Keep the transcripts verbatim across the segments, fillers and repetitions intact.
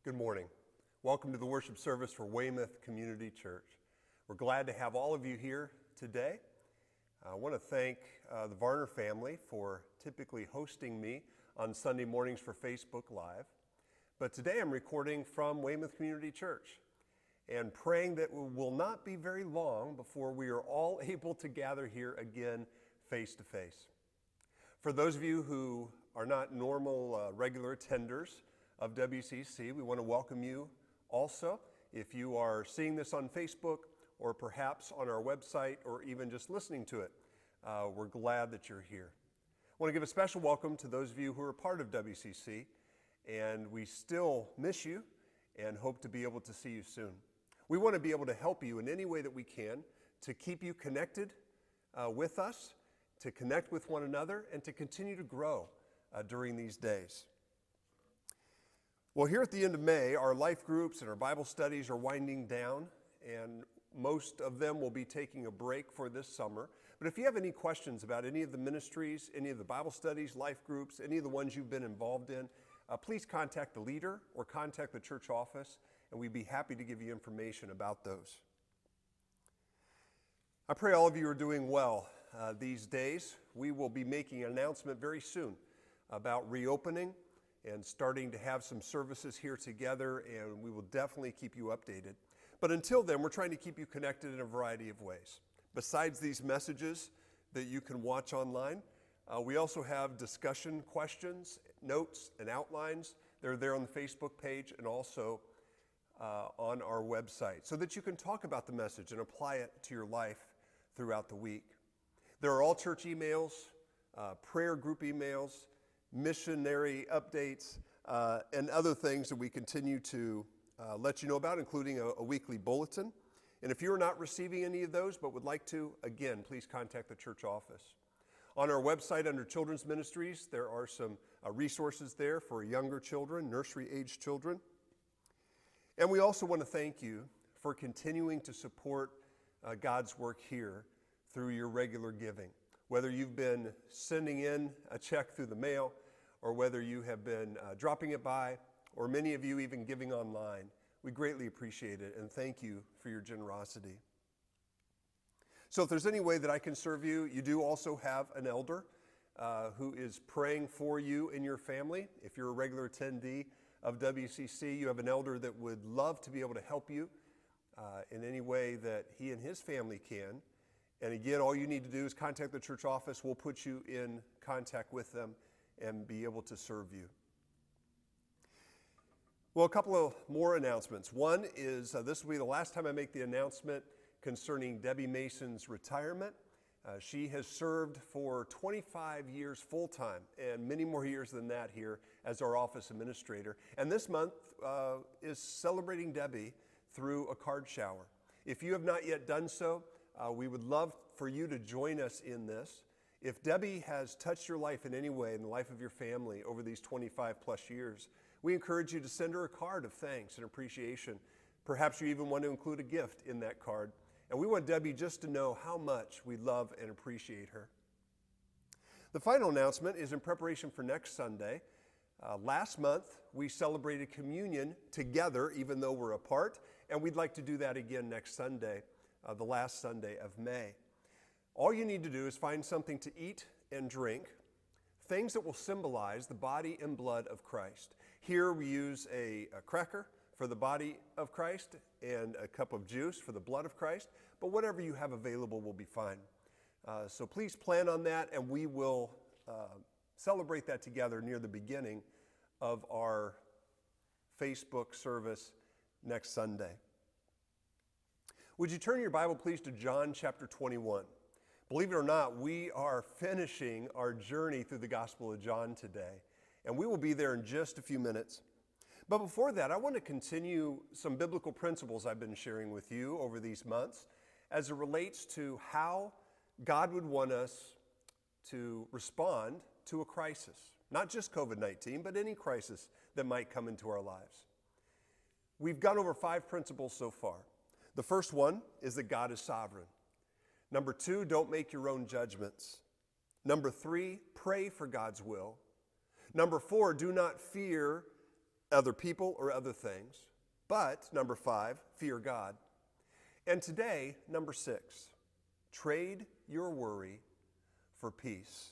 Good morning. Welcome to the worship service for Weymouth Community Church. We're glad to have all of you here today. I want to thank uh, the Varner family for typically hosting me on Sunday mornings for Facebook Live. But today I'm recording from Weymouth Community Church and praying that it will not be very long before we are all able to gather here again face to face. For those of you who are not normal uh, regular attenders of W C C, we want to welcome you also. If you are seeing this on Facebook or perhaps on our website or even just listening to it, uh, we're glad that you're here. I want to give a special welcome to those of you who are part of W C C, and we still miss you and hope to be able to see you soon. We want to be able to help you in any way that we can to keep you connected uh, with us, to connect with one another, and to continue to grow uh, during these days. Well, here at the end of May, our life groups and our Bible studies are winding down, and most of them will be taking a break for this summer. But if you have any questions about any of the ministries, any of the Bible studies, life groups, any of the ones you've been involved in, uh, please contact the leader or contact the church office, and we'd be happy to give you information about those. I pray all of you are doing well uh, these days. We will be making an announcement very soon about reopening and starting to have some services here together, and we will definitely keep you updated. But until then, we're trying to keep you connected in a variety of ways. Besides these messages that you can watch online, uh, we also have discussion questions, notes, and outlines. They're there on the Facebook page and also uh, on our website so that you can talk about the message and apply it to your life throughout the week. There are all church emails, uh, prayer group emails, missionary updates, uh, and other things that we continue to uh, let you know about, including a, a weekly bulletin. And if you're not receiving any of those but would like to, again, please contact the church office. On our website under Children's Ministries, there are some uh, resources there for younger children, nursery-age children. And we also want to thank you for continuing to support uh, God's work here through your regular giving. Whether you've been sending in a check through the mail, or whether you have been uh, dropping it by, or many of you even giving online, we greatly appreciate it and thank you for your generosity. So if there's any way that I can serve you, you do also have an elder uh, who is praying for you and your family. If you're a regular attendee of W C C, you have an elder that would love to be able to help you uh, in any way that he and his family can. And again, all you need to do is contact the church office. We'll put you in contact with them and be able to serve you. Well, a couple of more announcements. One is uh, this will be the last time I make the announcement concerning Debbie Mason's retirement. Uh, she has served for twenty-five years full-time and many more years than that here as our office administrator. And this month uh, is celebrating Debbie through a card shower. If you have not yet done so, Uh, we would love for you to join us in this. If Debbie has touched your life in any way, in the life of your family over these twenty-five plus years, we encourage you to send her a card of thanks and appreciation. Perhaps you even want to include a gift in that card. And we want Debbie just to know how much we love and appreciate her. The final announcement is in preparation for next Sunday. Uh, last month, we celebrated communion together, even though we're apart, and we'd like to do that again next Sunday. Uh, the last Sunday of May. All you need to do is find something to eat and drink, things that will symbolize the body and blood of Christ. Here we use a, a cracker for the body of Christ and a cup of juice for the blood of Christ, but whatever you have available will be fine. Uh, so please plan on that, and we will uh, celebrate that together near the beginning of our Facebook service next Sunday. Would you turn your Bible, please, to John chapter twenty-one? Believe it or not, we are finishing our journey through the Gospel of John today, and we will be there in just a few minutes. But before that, I want to continue some biblical principles I've been sharing with you over these months as it relates to how God would want us to respond to a crisis. Not just covid nineteen, but any crisis that might come into our lives. We've gone over five principles so far. The first one is that God is sovereign. Number two, don't make your own judgments. Number three, pray for God's will. Number four, do not fear other people or other things. But, number five, fear God. And today, number six, trade your worry for peace.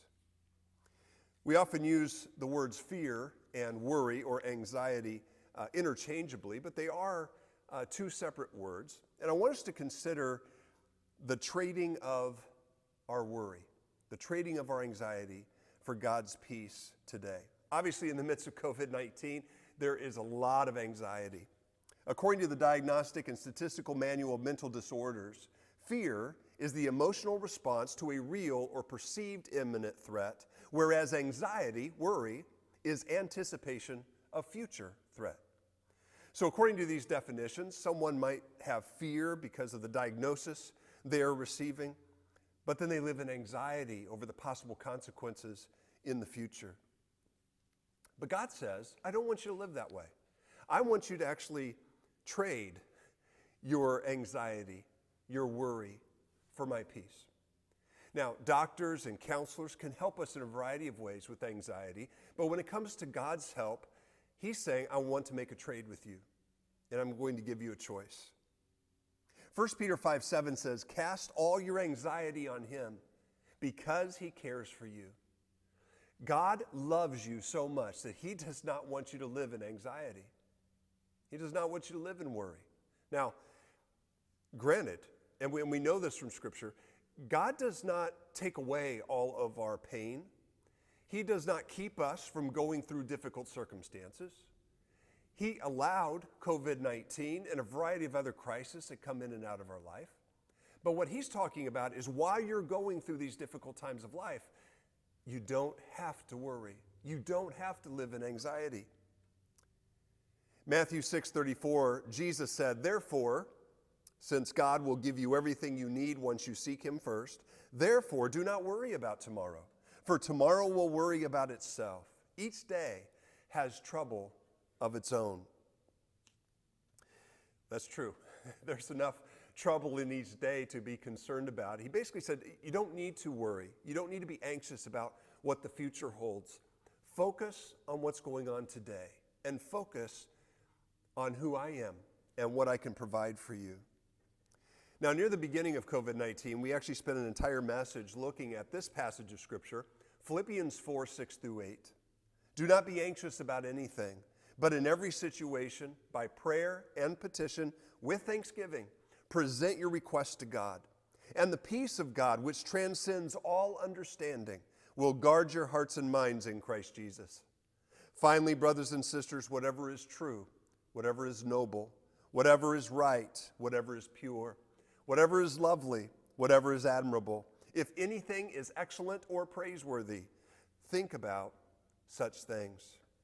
We often use the words fear and worry or anxiety uh, interchangeably, but they are uh, two separate words. And I want us to consider the trading of our worry, the trading of our anxiety for God's peace today. Obviously, in the midst of covid nineteen, there is a lot of anxiety. According to the Diagnostic and Statistical Manual of Mental Disorders, fear is the emotional response to a real or perceived imminent threat, whereas anxiety, worry, is anticipation of future threat. So according to these definitions, someone might have fear because of the diagnosis they are receiving, but then they live in anxiety over the possible consequences in the future. But God says, I don't want you to live that way. I want you to actually trade your anxiety, your worry, for my peace. Now, doctors and counselors can help us in a variety of ways with anxiety, but when it comes to God's help, He's saying, I want to make a trade with you, and I'm going to give you a choice. First Peter five seven says, cast all your anxiety on Him because He cares for you. God loves you so much that He does not want you to live in anxiety. He does not want you to live in worry. Now, granted, and we, and we know this from Scripture, God does not take away all of our pain. He does not keep us from going through difficult circumstances. He allowed covid nineteen and a variety of other crises that come in and out of our life. But what He's talking about is while you're going through these difficult times of life, you don't have to worry. You don't have to live in anxiety. Matthew six thirty-four, Jesus said, therefore, since God will give you everything you need once you seek Him first, therefore do not worry about tomorrow, for tomorrow will worry about itself. Each day has trouble of its own. That's true. There's enough trouble in each day to be concerned about. He basically said, you don't need to worry. You don't need to be anxious about what the future holds. Focus on what's going on today and focus on who I am and what I can provide for you. Now, near the beginning of covid nineteen, we actually spent an entire message looking at this passage of Scripture, Philippians four, six through eight. Do not be anxious about anything, but in every situation, by prayer and petition, with thanksgiving, present your requests to God. And the peace of God, which transcends all understanding, will guard your hearts and minds in Christ Jesus. Finally, brothers and sisters, whatever is true, whatever is noble, whatever is right, whatever is pure, whatever is lovely, whatever is admirable, if anything is excellent or praiseworthy, think about such things.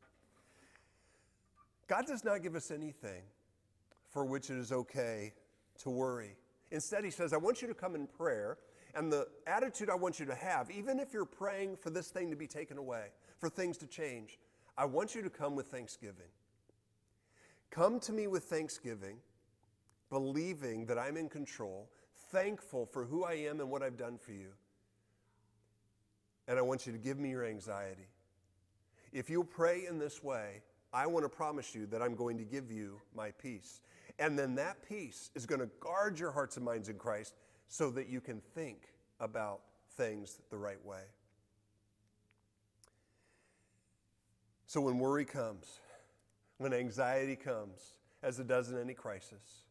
God does not give us anything for which it is okay to worry. Instead, He says, I want you to come in prayer, and the attitude I want you to have, even if you're praying for this thing to be taken away, for things to change, I want you to come with thanksgiving. Come to me with thanksgiving, believing that I'm in control, thankful for who I am and what I've done for you. And I want you to give me your anxiety. If you pray in this way, I want to promise you that I'm going to give you my peace. And then that peace is going to guard your hearts and minds in Christ so that you can think about things the right way. So when worry comes, when anxiety comes, as it does in any crisis,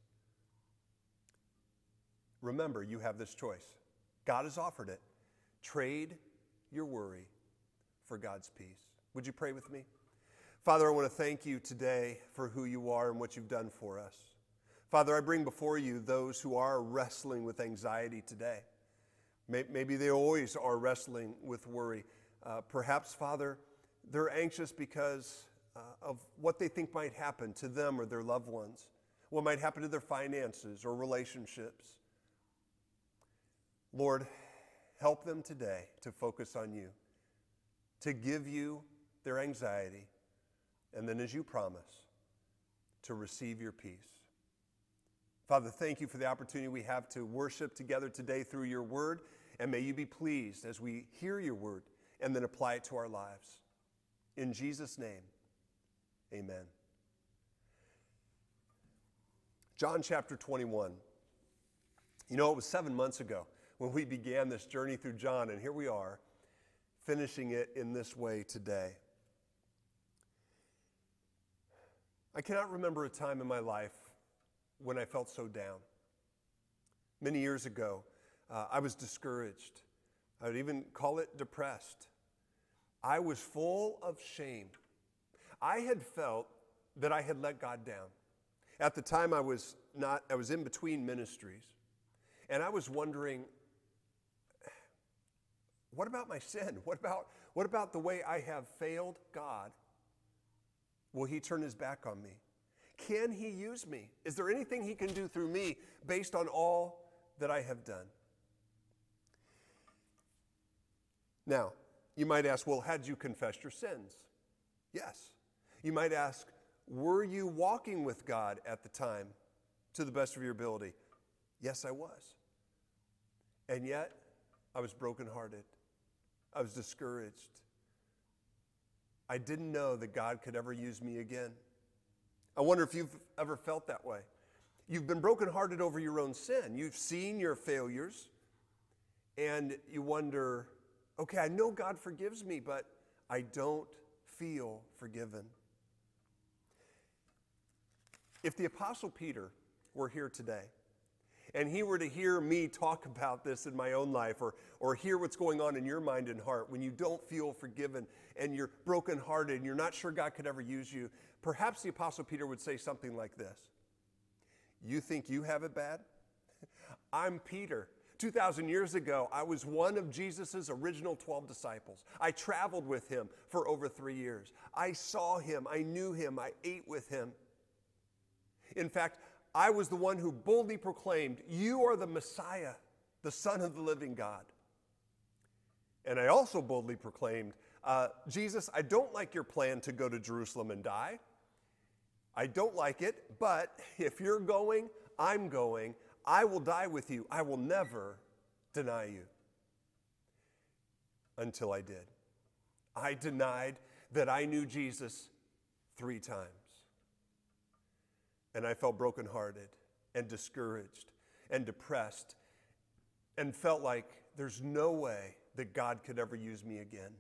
remember you have this choice. God has offered it. Trade your worry for God's peace. Would you pray with me? Father, I want to thank you today for who you are and what you've done for us. Father, I bring before you those who are wrestling with anxiety today. Maybe they always are wrestling with worry. Uh, perhaps, Father, they're anxious because uh, of what they think might happen to them or their loved ones, what might happen to their finances or relationships. Lord, help them today to focus on you, to give you their anxiety, and then, as you promise, to receive your peace. Father, thank you for the opportunity we have to worship together today through your word, and may you be pleased as we hear your word and then apply it to our lives. In Jesus' name, amen. John chapter twenty-one. You know, it was seven months ago when we began this journey through John, and here we are, finishing it in this way today. I cannot remember a time in my life when I felt so down. Many years ago, uh, I was discouraged. I would even call it depressed. I was full of shame. I had felt that I had let God down. At the time, I was not, I was in between ministries, and I was wondering, what about my sin? What about, what about the way I have failed God? Will he turn his back on me? Can he use me? Is there anything he can do through me based on all that I have done? Now, you might ask, well, had you confessed your sins? Yes. You might ask, were you walking with God at the time to the best of your ability? Yes, I was. And yet, I was brokenhearted. I was discouraged. I didn't know that God could ever use me again. I wonder if you've ever felt that way. You've been brokenhearted over your own sin. You've seen your failures, and you wonder, okay, I know God forgives me, but I don't feel forgiven. If the Apostle Peter were here today, and he were to hear me talk about this in my own life, or, or hear what's going on in your mind and heart when you don't feel forgiven and you're brokenhearted and you're not sure God could ever use you, perhaps the Apostle Peter would say something like this. You think you have it bad? I'm Peter. two thousand years ago, I was one of Jesus' original twelve disciples. I traveled with him for over three years. I saw him. I knew him. I ate with him. In fact, I was the one who boldly proclaimed, you are the Messiah, the Son of the living God. And I also boldly proclaimed, uh, Jesus, I don't like your plan to go to Jerusalem and die. I don't like it, but if you're going, I'm going. I will die with you. I will never deny you. Until I did. I denied that I knew Jesus three times. And I felt brokenhearted and discouraged and depressed and felt like there's no way that God could ever use me again.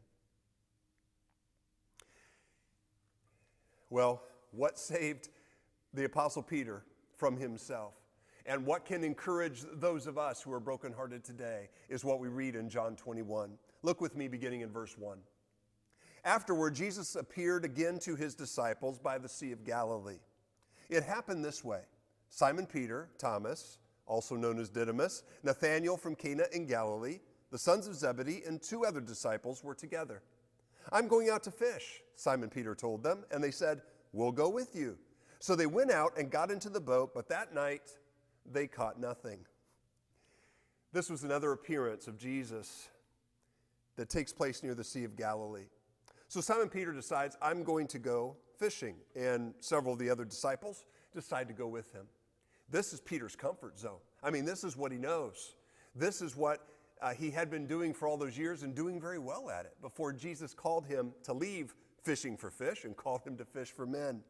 Well, what saved the Apostle Peter from himself and what can encourage those of us who are brokenhearted today is what we read in John twenty-one. Look with me beginning in verse one. Afterward, Jesus appeared again to his disciples by the Sea of Galilee. It happened this way. Simon Peter, Thomas, also known as Didymus, Nathanael from Cana in Galilee, the sons of Zebedee, and two other disciples were together. I'm going out to fish, Simon Peter told them, and they said, we'll go with you. So they went out and got into the boat, but that night they caught nothing. This was another appearance of Jesus that takes place near the Sea of Galilee. So Simon Peter decides, I'm going to go fishing, and several of the other disciples decide to go with him. This is Peter's comfort zone. I mean, this is what he knows. This is what uh, he had been doing for all those years and doing very well at it before Jesus called him to leave fishing for fish and called him to fish for men.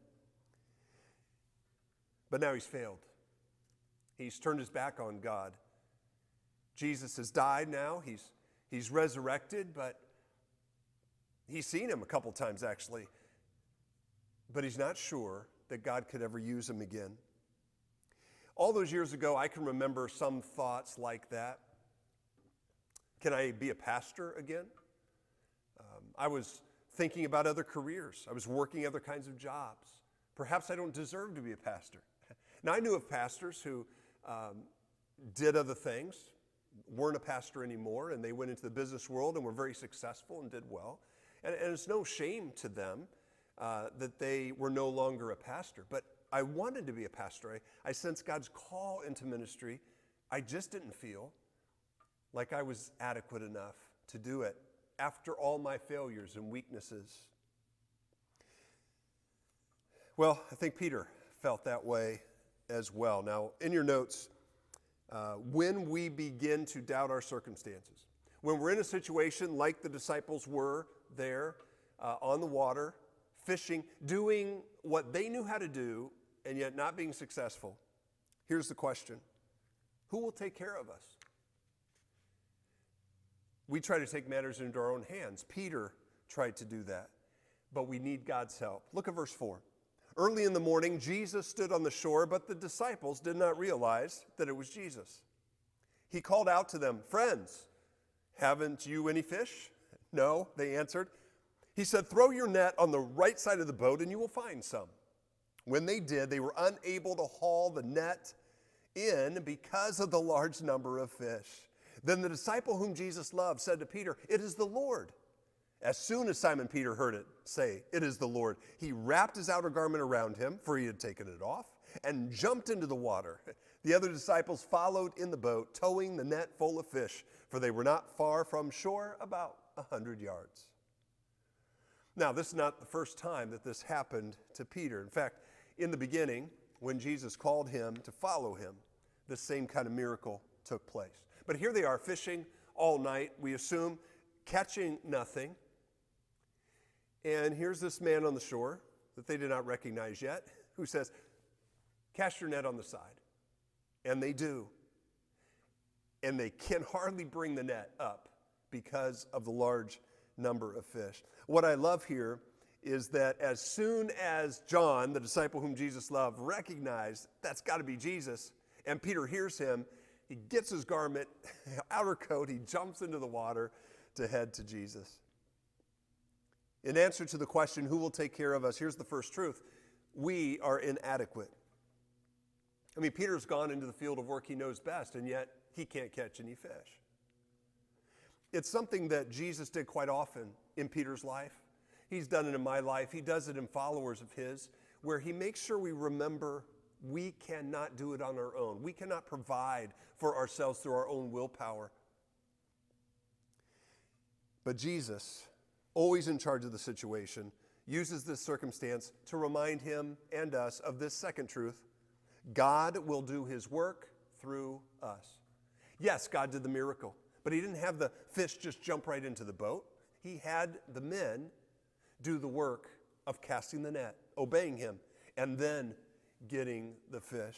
But now he's failed. He's turned his back on God. Jesus has died now. He's, he's resurrected, but he's seen him a couple times actually. But he's not sure that God could ever use him again. All those years ago, I can remember some thoughts like that. Can I be a pastor again? Um, I was thinking about other careers. I was working other kinds of jobs. Perhaps I don't deserve to be a pastor. Now, I knew of pastors who um, did other things, weren't a pastor anymore, and they went into the business world and were very successful and did well. And, and it's no shame to them uh, that they were no longer a pastor. But I wanted to be a pastor. I, I sensed God's call into ministry. I just didn't feel like I was adequate enough to do it after all my failures and weaknesses. Well, I think Peter felt that way as well. Now, in your notes, uh, when we begin to doubt our circumstances, when we're in a situation like the disciples were there uh, on the water, fishing, doing what they knew how to do, and yet not being successful, Here's the question. Who will take care of us? We try to take matters into our own hands. Peter tried to do that, but we need God's help. Look at verse four. Early in the morning, Jesus stood on the shore, but the disciples did not realize that it was Jesus. He called out to them, "Friends, haven't you any fish?" "No," they answered. He said, "Throw your net on the right side of the boat and you will find some." When they did, they were unable to haul the net in because of the large number of fish. Then the disciple whom Jesus loved said to Peter, "It is the Lord." As soon as Simon Peter heard it say, "It is the Lord," he wrapped his outer garment around him, for he had taken it off, and jumped into the water. The other disciples followed in the boat, towing the net full of fish, for they were not far from shore, about a hundred yards. Now, this is not the first time that this happened to Peter. In fact, in the beginning, when Jesus called him to follow him, the same kind of miracle took place. But here they are fishing all night, we assume, catching nothing. And here's this man on the shore that they did not recognize yet, who says, "Cast your net on the side." And they do. And they can hardly bring the net up because of the large number of fish. What I love here is that as soon as John, the disciple whom Jesus loved, recognized that's got to be Jesus, and Peter hears him, he gets his garment, outer coat, he jumps into the water to head to Jesus. In answer to the question, who will take care of us? Here's the first truth. We are inadequate. I mean, Peter's gone into the field of work he knows best, and yet he can't catch any fish. It's something that Jesus did quite often in Peter's life. He's done it in my life. He does it in followers of his, where he makes sure we remember we cannot do it on our own. We cannot provide for ourselves through our own willpower. But Jesus, always in charge of the situation, uses this circumstance to remind him and us of this second truth. God will do his work through us. Yes, God did the miracle, but he didn't have the fish just jump right into the boat. He had the men do the work of casting the net, obeying him, and then getting the fish.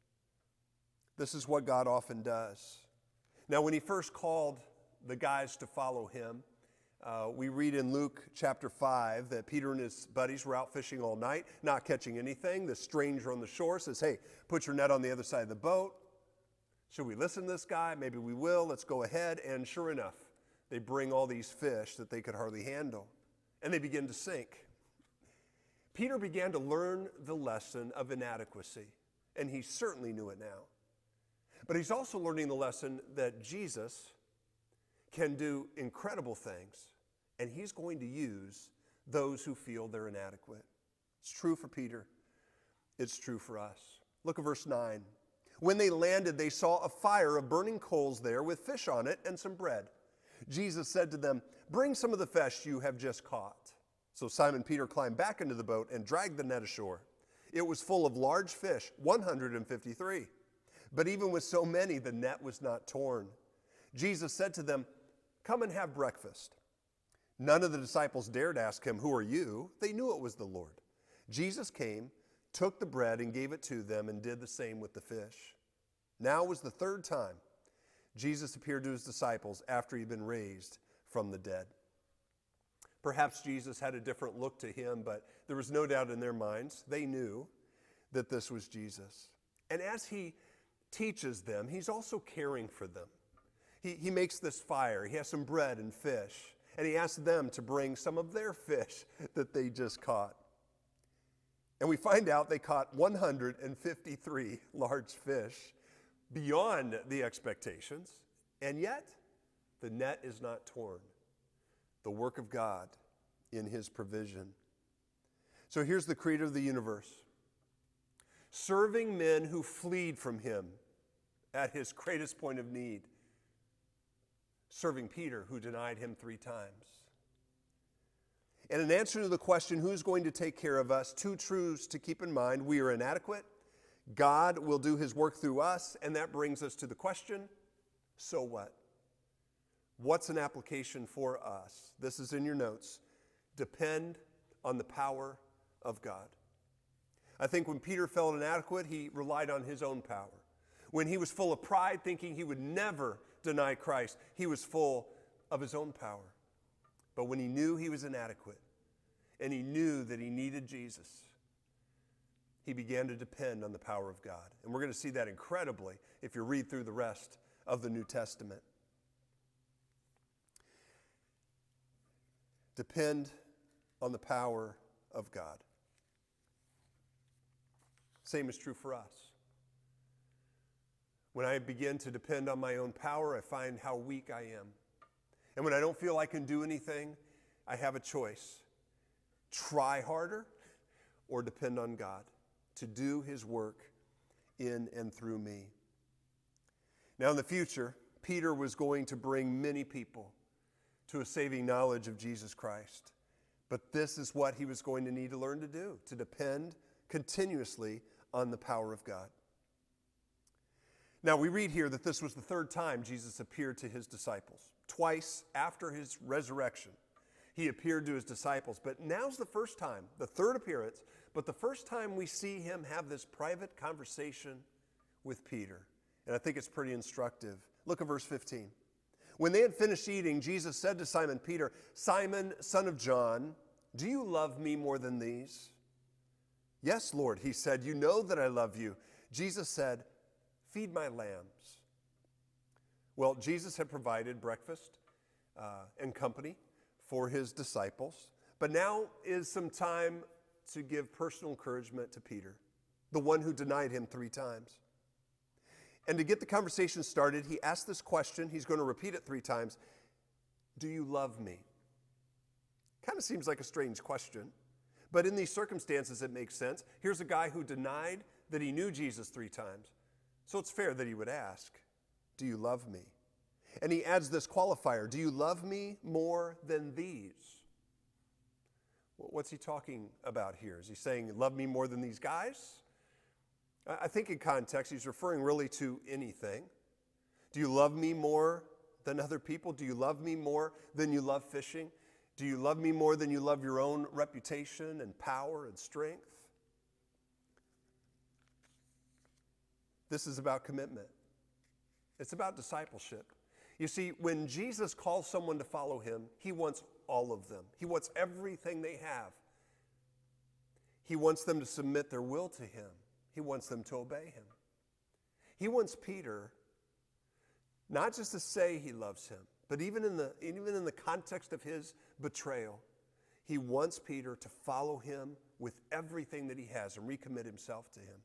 This is what God often does. Now, when he first called the guys to follow him, uh, we read in Luke chapter five that Peter and his buddies were out fishing all night, not catching anything. The stranger on the shore says, "Hey, put your net on the other side of the boat. Should we listen to this guy? Maybe we will. Let's go ahead." And sure enough, they bring all these fish that they could hardly handle, and they begin to sink. Peter began to learn the lesson of inadequacy, and he certainly knew it now. But he's also learning the lesson that Jesus can do incredible things, and he's going to use those who feel they're inadequate. It's true for Peter. It's true for us. Look at verse nine. When they landed, they saw a fire of burning coals there with fish on it and some bread. Jesus said to them, "Bring some of the fish you have just caught." So Simon Peter climbed back into the boat and dragged the net ashore. It was full of large fish, one hundred fifty-three. But even with so many, the net was not torn. Jesus said to them, "Come and have breakfast." None of the disciples dared ask him, "Who are you?" They knew it was the Lord. Jesus came, took the bread and gave it to them, and did the same with the fish. Now was the third time Jesus appeared to his disciples after he'd been raised from the dead. Perhaps Jesus had a different look to him, but there was no doubt in their minds. They knew that this was Jesus. And as he teaches them, he's also caring for them. He, he makes this fire. He has some bread and fish, and he asks them to bring some of their fish that they just caught. And we find out they caught one hundred fifty-three large fish, beyond the expectations, and yet the net is not torn. The work of God in his provision. So here's the creator of the universe, serving men who fled from him at his greatest point of need, serving Peter, who denied him three times. And in answer to the question, who's going to take care of us, two truths to keep in mind. We are inadequate. God will do his work through us, and that brings us to the question, so what? What's an application for us? This is in your notes. Depend on the power of God. I think when Peter felt inadequate, he relied on his own power. When he was full of pride, thinking he would never deny Christ, he was full of his own power. But when he knew he was inadequate and he knew that he needed Jesus, he began to depend on the power of God. And we're going to see that incredibly if you read through the rest of the New Testament. Depend on the power of God. Same is true for us. When I begin to depend on my own power, I find how weak I am. And when I don't feel I can do anything, I have a choice. Try harder or depend on God to do his work in and through me. Now in the future, Peter was going to bring many people to a saving knowledge of Jesus Christ. But this is what he was going to need to learn to do, to depend continuously on the power of God. Now we read here that this was the third time Jesus appeared to his disciples. Twice after his resurrection, he appeared to his disciples. But now's the first time, the third appearance, but the first time we see him have this private conversation with Peter. And I think it's pretty instructive. Look at verse fifteen. When they had finished eating, Jesus said to Simon Peter, "Simon, son of John, do you love me more than these?" "Yes, Lord," he said, "you know that I love you." Jesus said, "Feed my lambs." Well, Jesus had provided breakfast uh, and company for his disciples, but now is some time to give personal encouragement to Peter, the one who denied him three times. And to get the conversation started, he asked this question. He's going to repeat it three times. Do you love me? Kind of seems like a strange question, but in these circumstances, it makes sense. Here's a guy who denied that he knew Jesus three times. So it's fair that he would ask, do you love me? And he adds this qualifier, do you love me more than these? What's he talking about here? Is he saying, love me more than these guys? I think in context, he's referring really to anything. Do you love me more than other people? Do you love me more than you love fishing? Do you love me more than you love your own reputation and power and strength? This is about commitment. It's about discipleship. You see, when Jesus calls someone to follow him, he wants all of them. He wants everything they have. He wants them to submit their will to him. He wants them to obey him. He wants Peter not just to say he loves him, but even in the, even in the context of his betrayal, he wants Peter to follow him with everything that he has and recommit himself to him.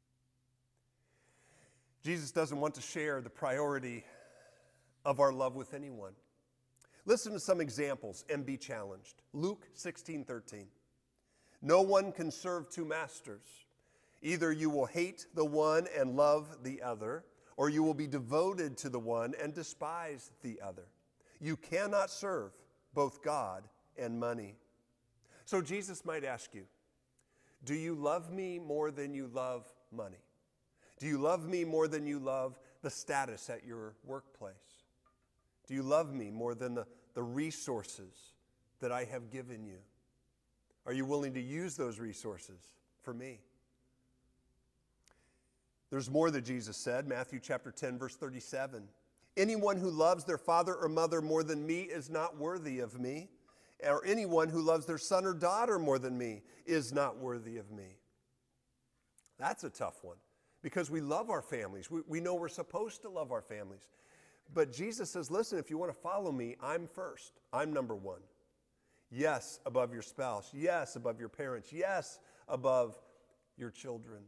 Jesus doesn't want to share the priority of our love with anyone. Listen to some examples and be challenged. Luke sixteen thirteen. No one can serve two masters. Either you will hate the one and love the other, or you will be devoted to the one and despise the other. You cannot serve both God and money. So Jesus might ask you, do you love me more than you love money? Do you love me more than you love the status at your workplace? Do you love me more than the, the resources that I have given you? Are you willing to use those resources for me? There's more that Jesus said. Matthew chapter ten, verse thirty-seven. Anyone who loves their father or mother more than me is not worthy of me. Or anyone who loves their son or daughter more than me is not worthy of me. That's a tough one because we love our families. We, we know we're supposed to love our families. But Jesus says, listen, if you want to follow me, I'm first. I'm number one. Yes, above your spouse. Yes, above your parents. Yes, above your children.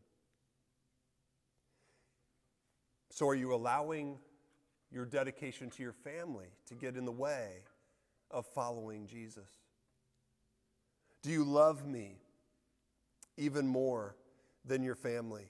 So are you allowing your dedication to your family to get in the way of following Jesus? Do you love me even more than your family?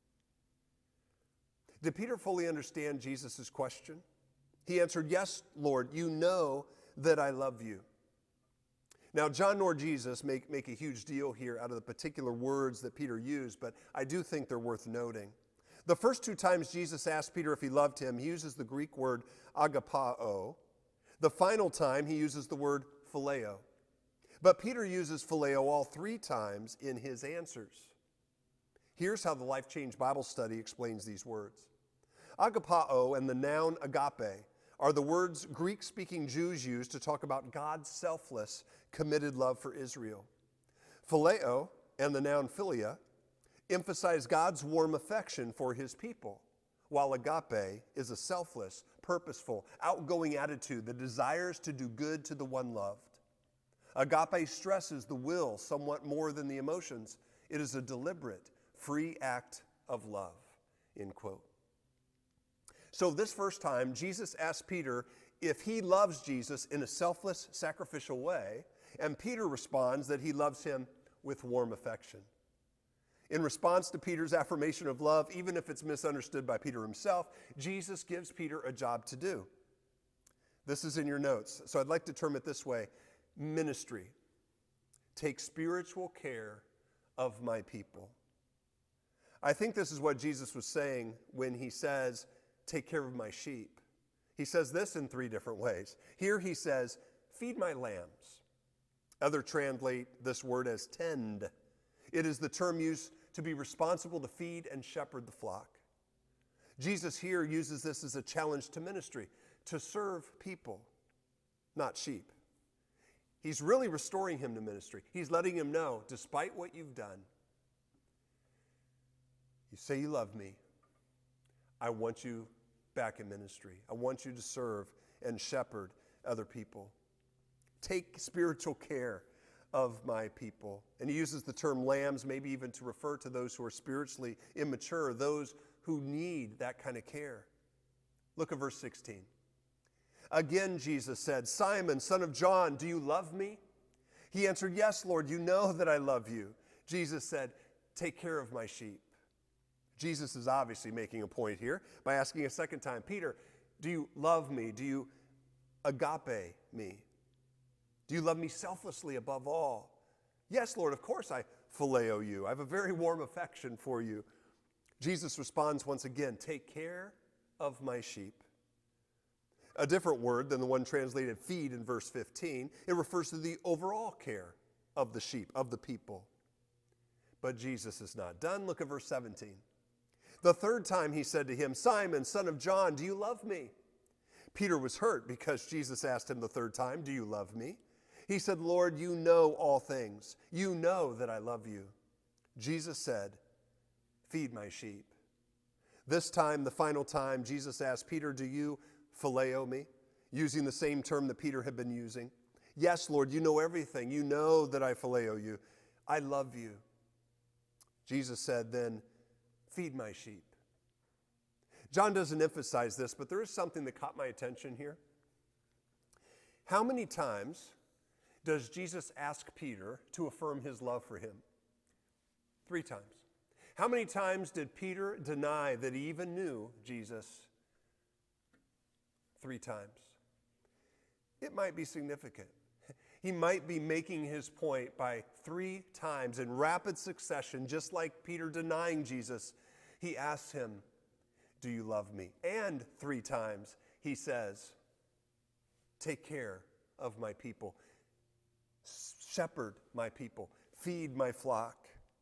Did Peter fully understand Jesus' question? He answered, yes, Lord, you know that I love you. Now, John nor Jesus make, make a huge deal here out of the particular words that Peter used, but I do think they're worth noting. The first two times Jesus asked Peter if he loved him, he uses the Greek word agapao. The final time, he uses the word phileo. But Peter uses phileo all three times in his answers. Here's how the Life Change Bible Study explains these words. Agapao and the noun agape are the words Greek-speaking Jews use to talk about God's selfless, committed love for Israel. Phileo and the noun philia emphasize God's warm affection for his people, while agape is a selfless, purposeful, outgoing attitude that desires to do good to the one loved. Agape stresses the will somewhat more than the emotions. It is a deliberate, free act of love, end quote. So this first time, Jesus asked Peter if he loves Jesus in a selfless, sacrificial way, and Peter responds that he loves him with warm affection. In response to Peter's affirmation of love, even if it's misunderstood by Peter himself, Jesus gives Peter a job to do. This is in your notes, so I'd like to term it this way: ministry. Take spiritual care of my people. I think this is what Jesus was saying when he says, take care of my sheep. He says this in three different ways. Here he says, feed my lambs. Others translate this word as tend. It is the term used to be responsible to feed and shepherd the flock. Jesus here uses this as a challenge to ministry, to serve people, not sheep. He's really restoring him to ministry. He's letting him know, despite what you've done, you say you love me. I want you back in ministry. I want you to serve and shepherd other people. Take spiritual care of my people. And he uses the term lambs, maybe even to refer to those who are spiritually immature, those who need that kind of care. Look at verse sixteen. Again, Jesus said, Simon, son of John, do you love me? He answered, yes, Lord, you know that I love you. Jesus said, take care of my sheep. Jesus is obviously making a point here by asking a second time, Peter, do you love me? Do you agape me? Do you love me selflessly above all? Yes, Lord, of course I phileo you. I have a very warm affection for you. Jesus responds once again, take care of my sheep. A different word than the one translated feed in verse fifteen. It refers to the overall care of the sheep, of the people. But Jesus is not done. Look at verse seventeen. The third time he said to him, Simon, son of John, do you love me? Peter was hurt because Jesus asked him the third time, do you love me? He said, Lord, you know all things. You know that I love you. Jesus said, feed my sheep. This time, the final time, Jesus asked Peter, do you phileo me? Using the same term that Peter had been using. Yes, Lord, you know everything. You know that I phileo you. I love you. Jesus said then, feed my sheep. John doesn't emphasize this, but there is something that caught my attention here. How many times does Jesus ask Peter to affirm his love for him? Three times. How many times did Peter deny that he even knew Jesus? Three times. It might be significant. He might be making his point by three times in rapid succession, just like Peter denying Jesus. He asks him, do you love me? And three times he says, take care of my people. Shepherd my people. Feed my flock.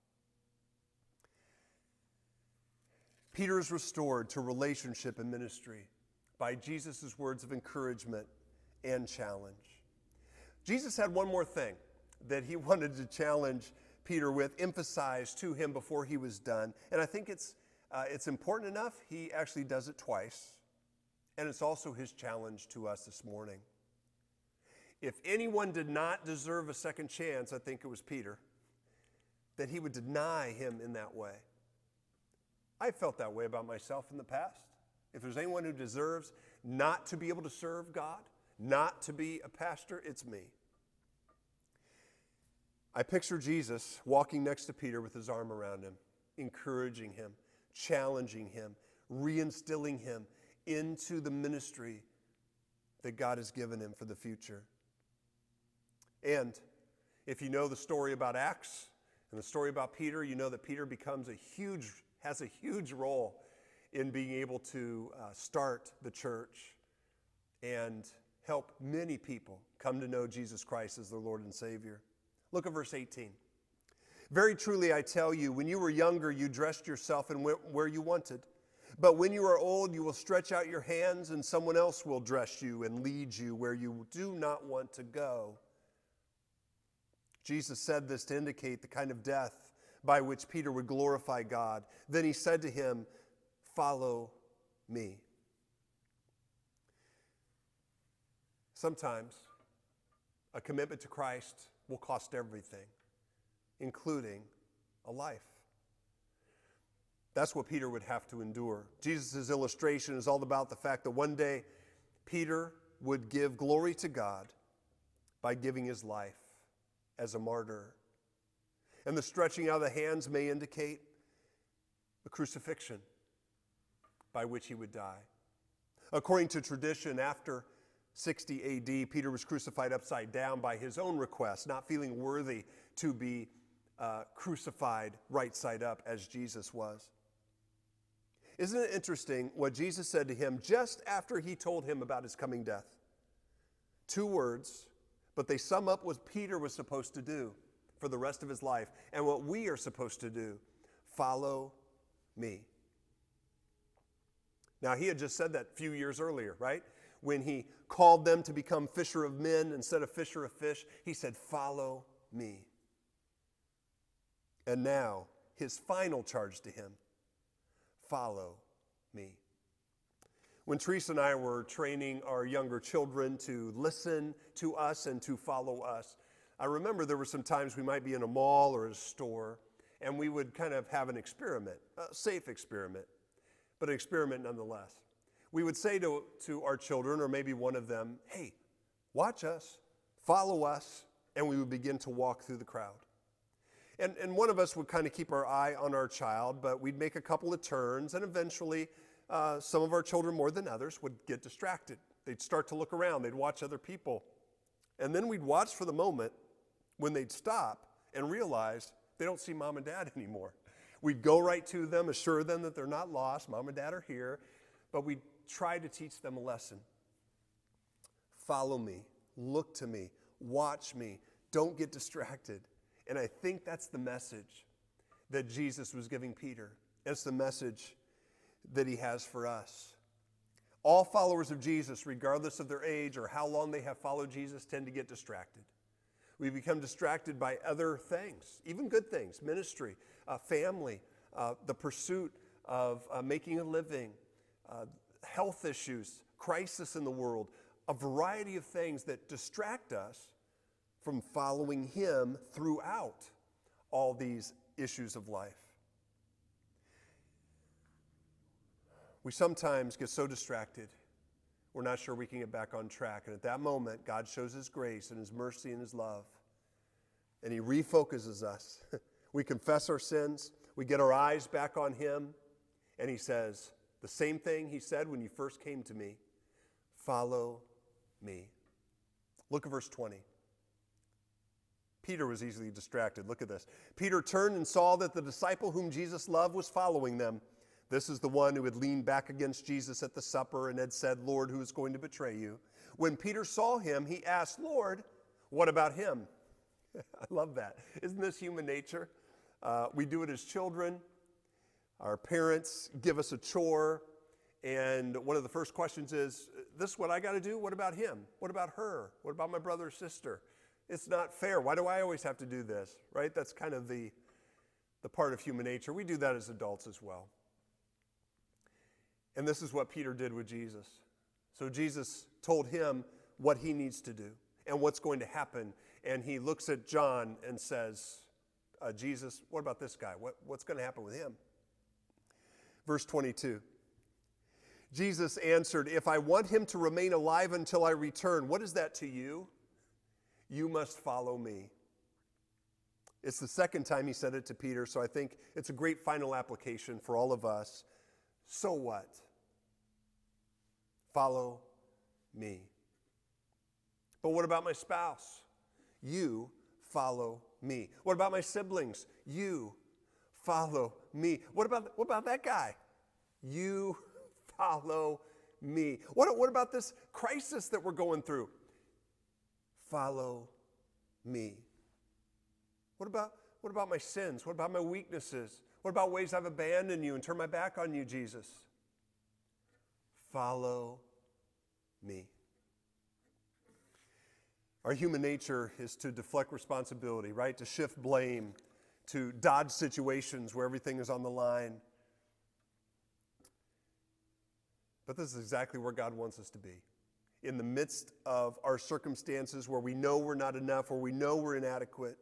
Peter is restored to relationship and ministry by Jesus' words of encouragement and challenge. Jesus had one more thing that he wanted to challenge Peter with, emphasize to him before he was done. And I think it's, uh, it's important enough, he actually does it twice. And it's also his challenge to us this morning. If anyone did not deserve a second chance, I think it was Peter, that he would deny him in that way. I felt that way about myself in the past. If there's anyone who deserves not to be able to serve God, not to be a pastor, it's me. I picture Jesus walking next to Peter with his arm around him, encouraging him, challenging him, reinstilling him into the ministry that God has given him for the future. And if you know the story about Acts and the story about Peter, you know that Peter becomes a huge, has a huge role in being able to uh, start the church and help many people come to know Jesus Christ as their Lord and Savior. Look at verse eighteen. Very truly, I tell you, when you were younger, you dressed yourself and went where you wanted. But when you are old, you will stretch out your hands, and someone else will dress you and lead you where you do not want to go. Jesus said this to indicate the kind of death by which Peter would glorify God. Then he said to him, "Follow me." Sometimes a commitment to Christ will cost everything, including a life. That's what Peter would have to endure. Jesus' illustration is all about the fact that one day Peter would give glory to God by giving his life as a martyr. And the stretching out of the hands may indicate the crucifixion by which he would die. According to tradition, after sixty A D, Peter was crucified upside down by his own request, not feeling worthy to be uh, crucified right side up as Jesus was. Isn't it interesting what Jesus said to him just after he told him about his coming death? Two words, but they sum up what Peter was supposed to do for the rest of his life and what we are supposed to do. Follow me. Now, he had just said that a few years earlier, right? When he called them to become fisher of men instead of fisher of fish, he said, "Follow me." And now, his final charge to him, follow me. When Teresa and I were training our younger children to listen to us and to follow us, I remember there were some times we might be in a mall or a store, and we would kind of have an experiment, a safe experiment, but an experiment nonetheless. We would say to, to our children, or maybe one of them, "Hey, watch us, follow us," and we would begin to walk through the crowd. And, and one of us would kind of keep our eye on our child, but we'd make a couple of turns, and eventually uh, some of our children, more than others, would get distracted. They'd start to look around. They'd watch other people. And then we'd watch for the moment when they'd stop and realize they don't see mom and dad anymore. We'd go right to them, assure them that they're not lost. Mom and dad are here. But we'd try to teach them a lesson. Follow me. Look to me. Watch me. Don't get distracted. And I think that's the message that Jesus was giving Peter. It's the message that he has for us. All followers of Jesus, regardless of their age or how long they have followed Jesus, tend to get distracted. We become distracted by other things, even good things, ministry, uh, family, uh, the pursuit of uh, making a living, uh, health issues, crisis in the world, a variety of things that distract us from following him throughout all these issues of life. We sometimes get so distracted, we're not sure we can get back on track. And at that moment, God shows his grace and his mercy and his love. And he refocuses us. We confess our sins. We get our eyes back on him. And he says the same thing he said when you first came to me. Follow me. Look at verse twenty. Peter was easily distracted. Look at this. Peter turned and saw that the disciple whom Jesus loved was following them. This is the one who had leaned back against Jesus at the supper and had said, "Lord, who is going to betray you?" When Peter saw him, he asked, "Lord, what about him?" I love that. Isn't this human nature? Uh, we do it as children. Our parents give us a chore, and one of the first questions is, "This is what I got to do? What about him? What about her? What about my brother or sister? It's not fair. Why do I always have to do this?" Right? That's kind of the, the part of human nature. We do that as adults as well. And this is what Peter did with Jesus. So Jesus told him what he needs to do and what's going to happen. And he looks at John and says, uh, Jesus, what about this guy? What, what's going to happen with him? Verse twenty-two. Jesus answered, "If I want him to remain alive until I return, what is that to you? You must follow me." It's the second time he said it to Peter, so I think it's a great final application for all of us. So what? Follow me. But what about my spouse? You follow me. What about my siblings? You follow me. What about, what about that guy? You follow me. What, what about this crisis that we're going through? Follow me. What about, what about my sins? What about my weaknesses? What about ways I've abandoned you and turned my back on you, Jesus? Follow me. Our human nature is to deflect responsibility, right? To shift blame, to dodge situations where everything is on the line. But this is exactly where God wants us to be. In the midst of our circumstances where we know we're not enough, where we know we're inadequate,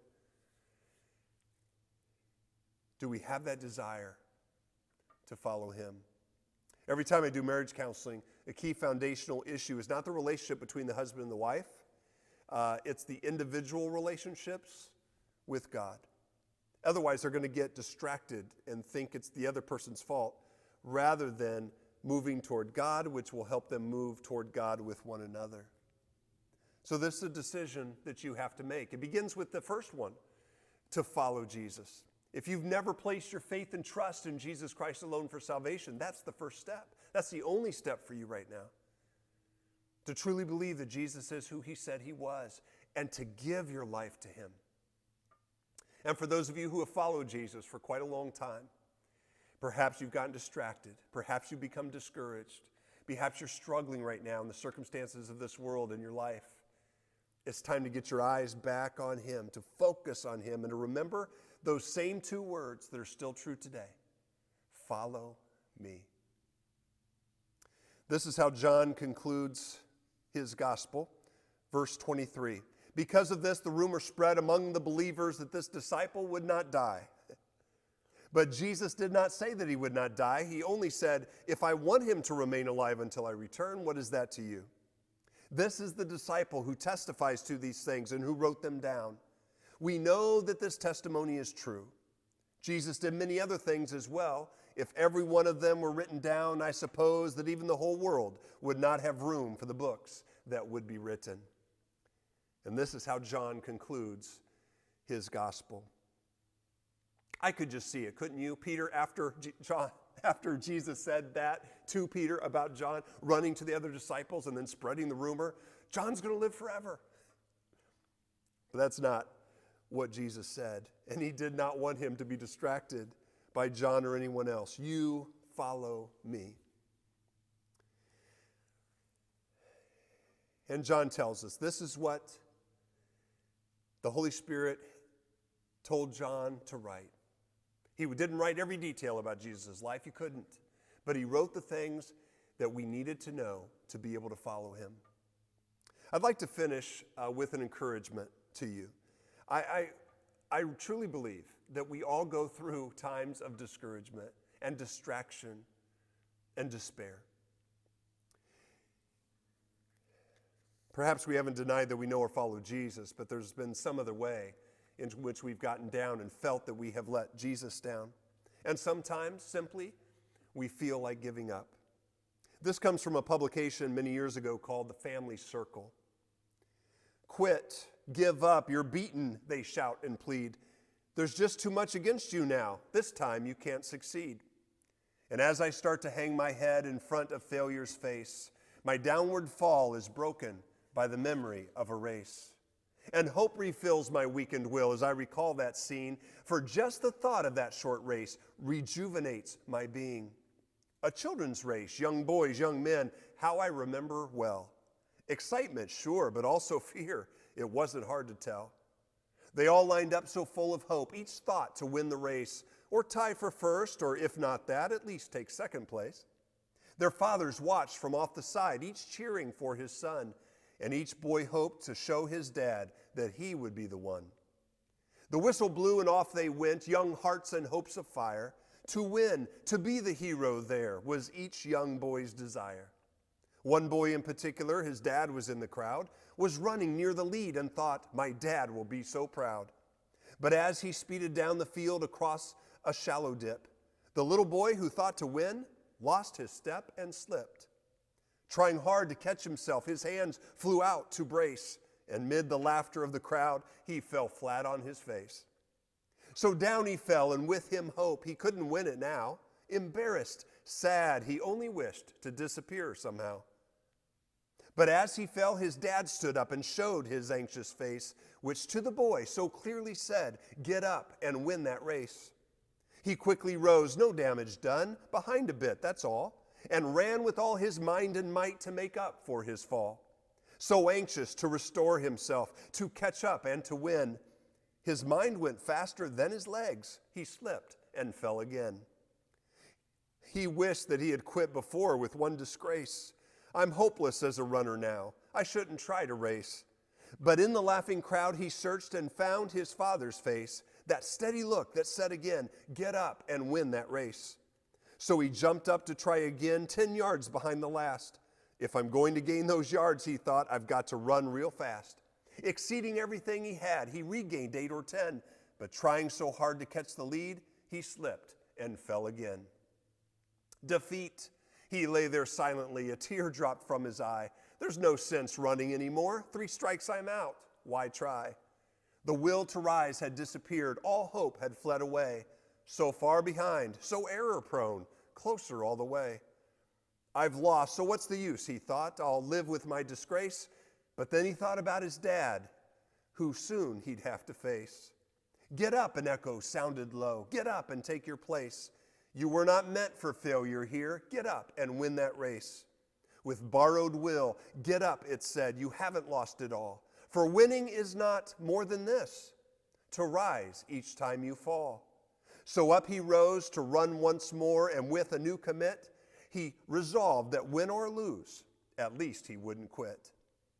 do we have that desire to follow him? Every time I do marriage counseling, a key foundational issue is not the relationship between the husband and the wife. Uh, it's the individual relationships with God. Otherwise, they're going to get distracted and think it's the other person's fault rather than moving toward God, which will help them move toward God with one another. So this is a decision that you have to make. It begins with the first one, to follow Jesus. If you've never placed your faith and trust in Jesus Christ alone for salvation, that's the first step. That's the only step for you right now. To truly believe that Jesus is who he said he was and to give your life to him. And for those of you who have followed Jesus for quite a long time, perhaps you've gotten distracted. Perhaps you've become discouraged. Perhaps you're struggling right now in the circumstances of this world in your life. It's time to get your eyes back on him, to focus on him, and to remember those same two words that are still true today. Follow me. This is how John concludes his gospel. Verse twenty-three. Because of this, the rumor spread among the believers that this disciple would not die. But Jesus did not say that he would not die. He only said, if I want him to remain alive until I return, what is that to you? This is the disciple who testifies to these things and who wrote them down. We know that this testimony is true. Jesus did many other things as well. If every one of them were written down, I suppose that even the whole world would not have room for the books that would be written. And this is how John concludes his gospel. I could just see it, couldn't you? Peter, after G- John, after Jesus said that to Peter about John, running to the other disciples and then spreading the rumor, John's going to live forever. But that's not what Jesus said. And he did not want him to be distracted by John or anyone else. You follow me. And John tells us this is what the Holy Spirit told John to write. He didn't write every detail about Jesus' life. He couldn't. But he wrote the things that we needed to know to be able to follow him. I'd like to finish uh, with an encouragement to you. I, I, I truly believe that we all go through times of discouragement and distraction and despair. Perhaps we haven't denied that we know or follow Jesus, but there's been some other way in which we've gotten down and felt that we have let Jesus down. And sometimes, simply, we feel like giving up. This comes from a publication many years ago called The Family Circle. Quit, give up, you're beaten, they shout and plead. There's just too much against you now. This time you can't succeed. And as I start to hang my head in front of failure's face, my downward fall is broken by the memory of a race. And hope refills my weakened will as I recall that scene, for just the thought of that short race rejuvenates my being. A children's race, young boys, young men, how I remember well. Excitement, sure, but also fear. It wasn't hard to tell. They all lined up so full of hope, each thought to win the race, or tie for first, or if not that, at least take second place. Their fathers watched from off the side, each cheering for his son, and each boy hoped to show his dad that he would be the one. The whistle blew and off they went, young hearts and hopes of fire. To win, to be the hero there was each young boy's desire. One boy in particular, his dad was in the crowd, was running near the lead and thought, my dad will be so proud. But as he speeded down the field across a shallow dip, the little boy who thought to win lost his step and slipped. Trying hard to catch himself, his hands flew out to brace, and mid the laughter of the crowd, he fell flat on his face. So down he fell, and with him hope. He couldn't win it now. Embarrassed, sad, he only wished to disappear somehow. But as he fell, his dad stood up and showed his anxious face, which to the boy so clearly said, "Get up and win that race." He quickly rose, no damage done, behind a bit, that's all, and ran with all his mind and might to make up for his fall. So anxious to restore himself, to catch up and to win, his mind went faster than his legs. He slipped and fell again. He wished that he had quit before with one disgrace. "I'm hopeless as a runner now. I shouldn't try to race." But in the laughing crowd he searched and found his father's face, that steady look that said again, "Get up and win that race." So he jumped up to try again, ten yards behind the last. "If I'm going to gain those yards," he thought, "I've got to run real fast." Exceeding everything he had, he regained eight or ten, but trying so hard to catch the lead, he slipped and fell again. Defeat. He lay there silently, a tear dropped from his eye. There's no sense running anymore. Three strikes, I'm out. Why try? The will to rise had disappeared. All hope had fled away. So far behind, so error-prone, closer all the way. I've lost, so what's the use, he thought. I'll live with my disgrace. But then he thought about his dad, who soon he'd have to face. Get up, an echo sounded low. Get up and take your place. You were not meant for failure here. Get up and win that race. With borrowed will, get up, it said. You haven't lost it all. For winning is not more than this, to rise each time you fall. So up he rose to run once more, and with a new commit, he resolved that win or lose, at least he wouldn't quit.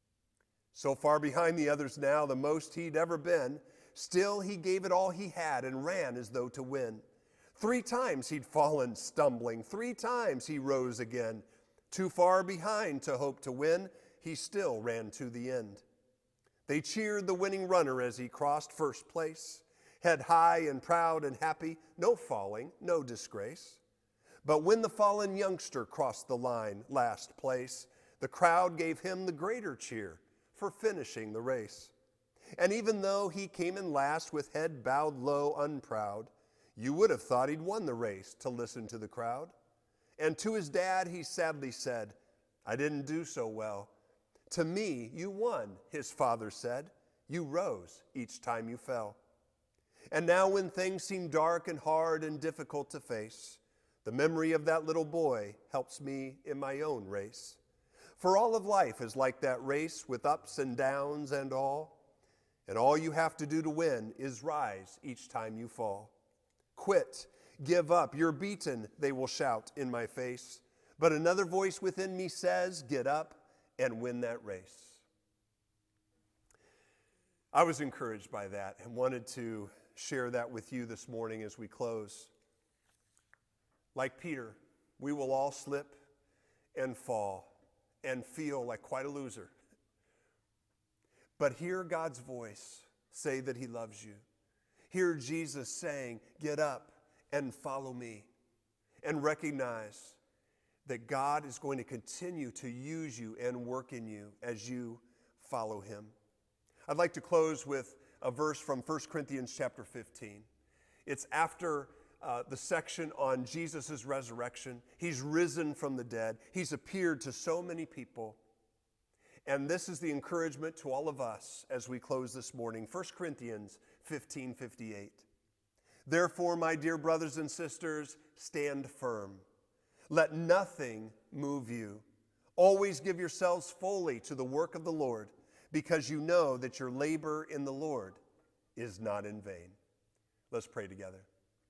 So far behind the others now, the most he'd ever been, still he gave it all he had and ran as though to win. Three times he'd fallen stumbling, three times he rose again. Too far behind to hope to win, he still ran to the end. They cheered the winning runner as he crossed first place, head high and proud and happy, no falling, no disgrace. But when the fallen youngster crossed the line, last place, the crowd gave him the greater cheer for finishing the race. And even though he came in last with head bowed low, unproud, you would have thought he'd won the race to listen to the crowd. And to his dad he sadly said, I didn't do so well. To me, you won, his father said. You rose each time you fell. And now when things seem dark and hard and difficult to face, the memory of that little boy helps me in my own race. For all of life is like that race with ups and downs and all. And all you have to do to win is rise each time you fall. Quit, give up, you're beaten, they will shout in my face. But another voice within me says, get up and win that race. I was encouraged by that and wanted to share that with you this morning as we close. Like Peter, we will all slip and fall and feel like quite a loser. But hear God's voice say that he loves you. Hear Jesus saying, get up and follow me. And recognize that God is going to continue to use you and work in you as you follow him. I'd like to close with a verse from First Corinthians chapter fifteen. It's after uh, the section on Jesus' resurrection. He's risen from the dead. He's appeared to so many people. And this is the encouragement to all of us as we close this morning. First Corinthians fifteen fifty-eight. Therefore, my dear brothers and sisters, stand firm. Let nothing move you. Always give yourselves fully to the work of the Lord, because you know that your labor in the Lord is not in vain. Let's pray together.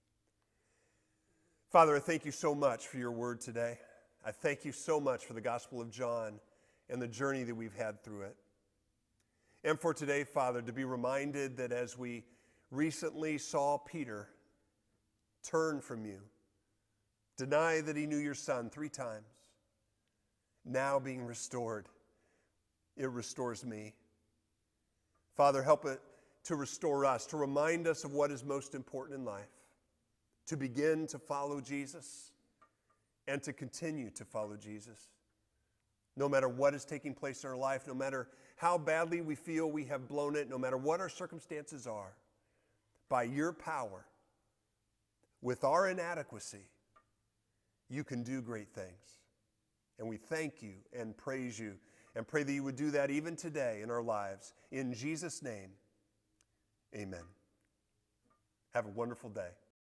Father, I thank you so much for your word today. I thank you so much for the Gospel of John and the journey that we've had through it. And for today, Father, to be reminded that as we recently saw Peter turn from you, deny that he knew your son three times, now being restored, it restores me. Father, help it to restore us, to remind us of what is most important in life, to begin to follow Jesus and to continue to follow Jesus. No matter what is taking place in our life, no matter how badly we feel we have blown it, no matter what our circumstances are, by your power, with our inadequacy, you can do great things. And we thank you and praise you and pray that you would do that even today in our lives. In Jesus' name, amen. Have a wonderful day.